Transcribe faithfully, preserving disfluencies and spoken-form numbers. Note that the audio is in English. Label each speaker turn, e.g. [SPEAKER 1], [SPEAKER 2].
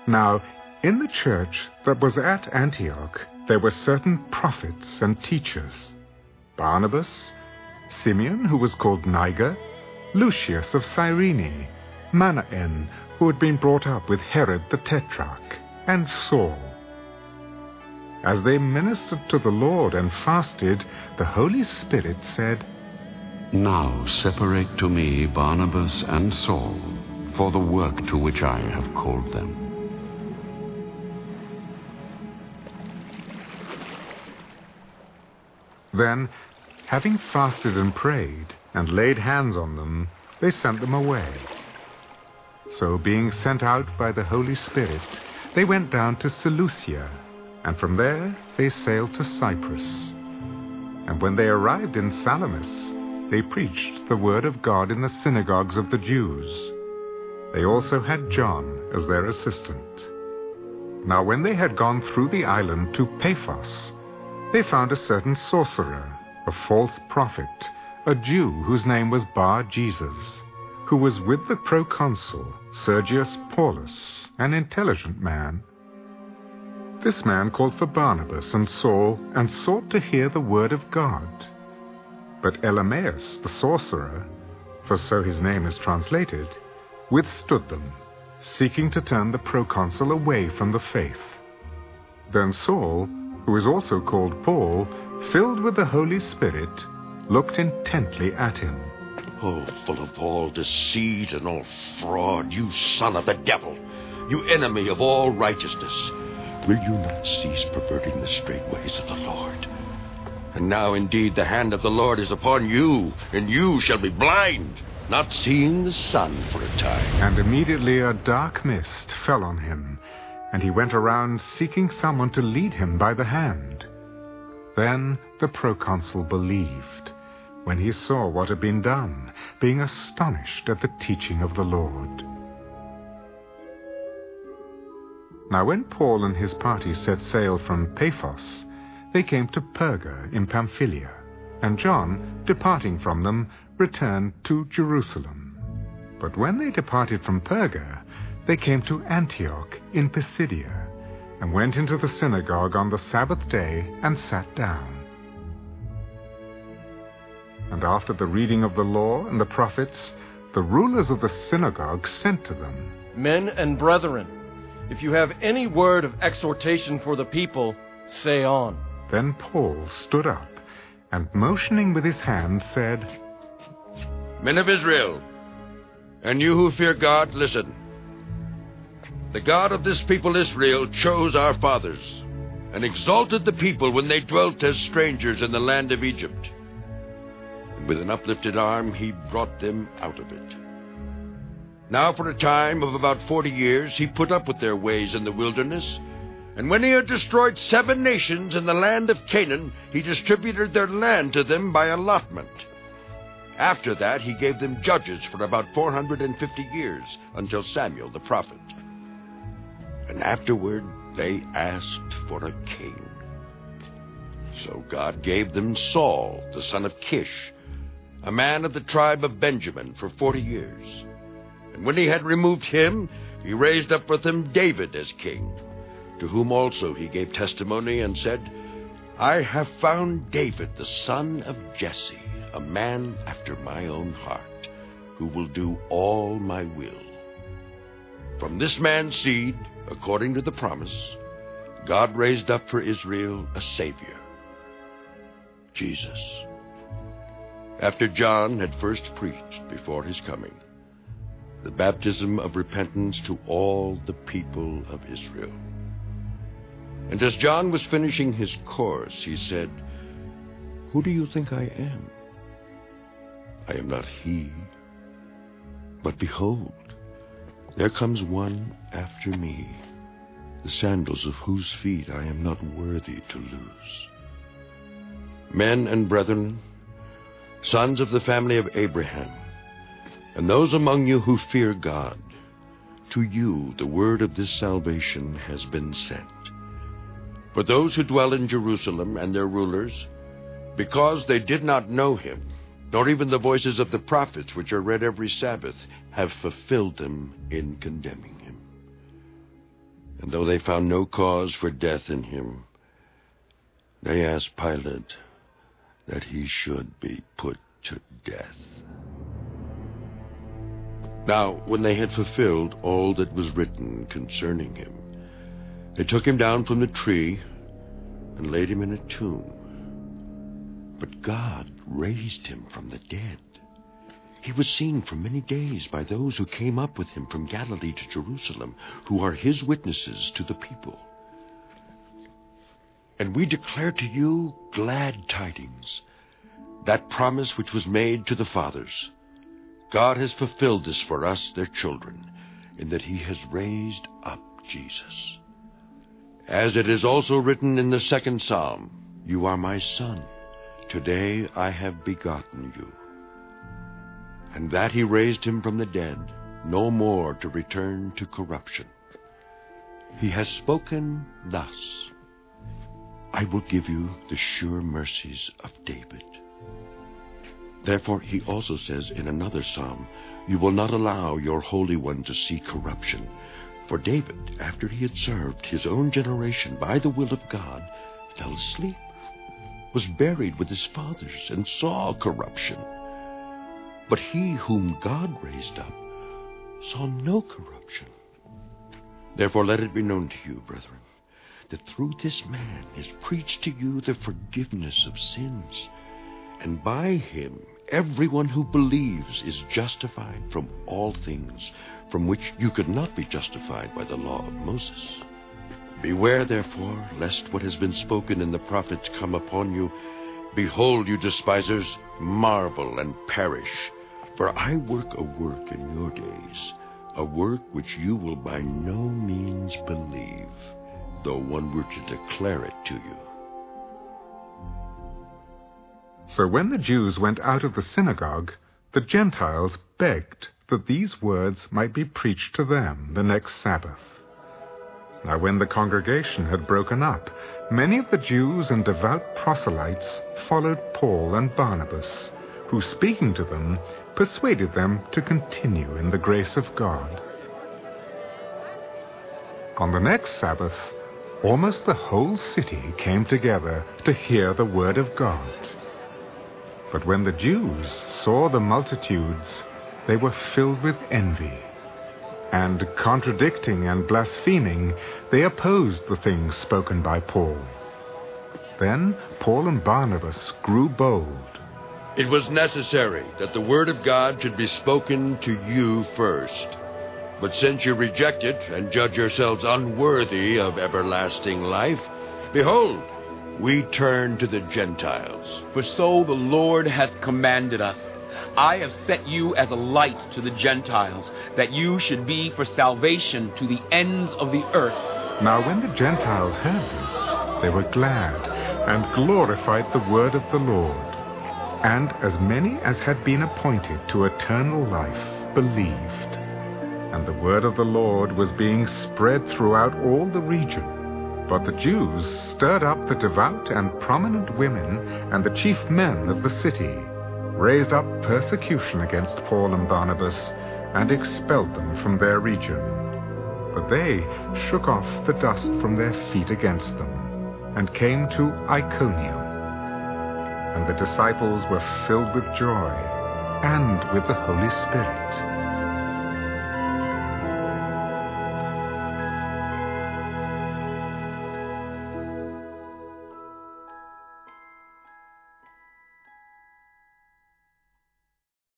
[SPEAKER 1] Now, in the church that was at Antioch, there were certain prophets and teachers: Barnabas, Simeon, who was called Niger, Lucius of Cyrene, Manaen, who had been brought up with Herod the Tetrarch, and Saul. As they ministered to the Lord and fasted, the Holy Spirit said,
[SPEAKER 2] "Now separate to me Barnabas and Saul for the work to which I have called them."
[SPEAKER 1] Then, having fasted and prayed, and laid hands on them, they sent them away. So, being sent out by the Holy Spirit, they went down to Seleucia, and from there they sailed to Cyprus. And when they arrived in Salamis, they preached the word of God in the synagogues of the Jews. They also had John as their assistant. Now when they had gone through the island to Paphos, they found a certain sorcerer, a false prophet, a Jew whose name was Bar-Jesus, who was with the proconsul Sergius Paulus, an intelligent man. This man called for Barnabas and Saul, and sought to hear the word of God. But Elymaeus, the sorcerer, for so his name is translated, withstood them, seeking to turn the proconsul away from the faith. Then Saul, who is also called Paul, filled with the Holy Spirit, looked intently at him.
[SPEAKER 3] "Oh, full of all deceit and all fraud, you son of the devil, you enemy of all righteousness, will you not cease perverting the straight ways of the Lord? And now indeed the hand of the Lord is upon you, and you shall be blind, not seeing the sun for a time."
[SPEAKER 1] And immediately a dark mist fell on him, and he went around seeking someone to lead him by the hand. Then the proconsul believed, when he saw what had been done, being astonished at the teaching of the Lord. Now when Paul and his party set sail from Paphos, they came to Perga in Pamphylia, and John, departing from them, returned to Jerusalem. But when they departed from Perga, they came to Antioch in Pisidia, and went into the synagogue on the Sabbath day and sat down. And after the reading of the law and the prophets, the rulers of the synagogue sent to them,
[SPEAKER 4] "Men and brethren, if you have any word of exhortation for the people, say on."
[SPEAKER 1] Then Paul stood up, and motioning with his hand, said,
[SPEAKER 3] "Men of Israel, and you who fear God, listen. The God of this people Israel chose our fathers, and exalted the people when they dwelt as strangers in the land of Egypt. And with an uplifted arm he brought them out of it. Now for a time of about forty years he put up with their ways in the wilderness, and when he had destroyed seven nations in the land of Canaan, he distributed their land to them by allotment. After that he gave them judges for about four hundred and fifty years, until Samuel the prophet. And afterward they asked for a king. So God gave them Saul, the son of Kish, a man of the tribe of Benjamin, for forty years. And when he had removed him, he raised up for them David as king, to whom also he gave testimony and said, I have found David, the son of Jesse, a man after my own heart, who will do all my will. From this man's seed, according to the promise, God raised up for Israel a Savior, Jesus. After John had first preached before his coming the baptism of repentance to all the people of Israel. And as John was finishing his course, he said, Who do you think I am? I am not he, but behold, there comes one after me, the sandals of whose feet I am not worthy to loose. Men and brethren, sons of the family of Abraham, and those among you who fear God, to you the word of this salvation has been sent. For those who dwell in Jerusalem and their rulers, because they did not know him, nor even the voices of the prophets which are read every Sabbath, have fulfilled them in condemning him. And though they found no cause for death in him, they asked Pilate that he should be put to death. Now, when they had fulfilled all that was written concerning him, they took him down from the tree and laid him in a tomb. But God raised him from the dead. He was seen for many days by those who came up with him from Galilee to Jerusalem, who are his witnesses to the people. And we declare to you glad tidings, that promise which was made to the fathers. God has fulfilled this for us, their children, in that he has raised up Jesus. As it is also written in the second psalm, "You are my son, today I have begotten you." And that he raised him from the dead, no more to return to corruption. He has spoken thus, "I will give you the sure mercies of David." Therefore he also says in another psalm, "You will not allow your Holy One to see corruption." For David, after he had served his own generation by the will of God, fell asleep, was buried with his fathers, and saw corruption. But he whom God raised up saw no corruption. Therefore let it be known to you, brethren, that through this man is preached to you the forgiveness of sins, and by him everyone who believes is justified from all things from which you could not be justified by the law of Moses. Beware, therefore, lest what has been spoken in the prophets come upon you. Behold, you despisers, marvel and perish. For I work a work in your days, a work which you will by no means believe, though one were to declare it to you.
[SPEAKER 1] So when the Jews went out of the synagogue, the Gentiles begged that these words might be preached to them the next Sabbath. Now when the congregation had broken up, many of the Jews and devout proselytes followed Paul and Barnabas, who, speaking to them, persuaded them to continue in the grace of God. On the next Sabbath, almost the whole city came together to hear the word of God. But when the Jews saw the multitudes, they were filled with envy, and contradicting and blaspheming, they opposed the things spoken by Paul. Then Paul and Barnabas grew bold.
[SPEAKER 3] It was necessary that the word of God should be spoken to you first. But since you reject it and judge yourselves unworthy of everlasting life, behold, we turn to the Gentiles.
[SPEAKER 5] For so the Lord has commanded us. I have set you as a light to the Gentiles, that you should be for salvation to the ends of the earth.
[SPEAKER 1] Now when the Gentiles heard this, they were glad, and glorified the word of the Lord. And as many as had been appointed to eternal life believed. And the word of the Lord was being spread throughout all the region. But the Jews stirred up the devout and prominent women and the chief men of the city, raised up persecution against Paul and Barnabas, and expelled them from their region. But they shook off the dust from their feet against them, and came to Iconium. And the disciples were filled with joy, and with the Holy Spirit,